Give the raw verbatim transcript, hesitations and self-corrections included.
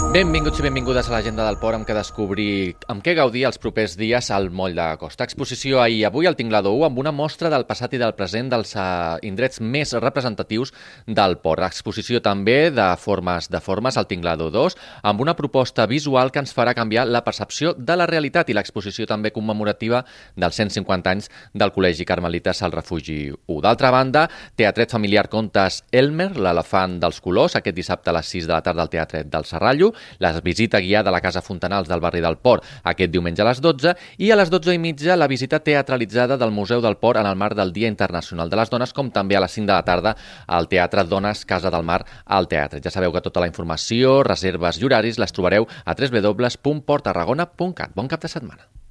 Benvinguts i benvingudes a l'Agenda del Port, amb què descobrir amb què gaudir els propers dies al Moll de Costa. Exposició ahir i avui al Tinglador u amb una mostra del passat i del present dels uh, indrets més representatius del port. Exposició també de formes de formes al Tinglador dos amb una proposta visual que ens farà canviar la percepció de la realitat, i l'exposició també commemorativa dels cent cinquanta anys del Col·legi Carmelites al Refugi u. D'altra banda, Teatret Familiar Contes Elmer, l'elefant dels colors, aquest dissabte a les sis de la tarda al Teatret del Serrallo. La visita guiada a la Casa Fontanals del barri del Port aquest diumenge a les dotze, i a les dotze i mitja la visita teatralitzada del Museu del Port en el marc del Dia Internacional de les Dones, com també a les cinc de la tarda al Teatre Dones Casa del Mar al Teatre. Ja sabeu que tota la informació, reserves i horaris les trobareu a w w w punt port tarragona punt cat. Bon cap de setmana.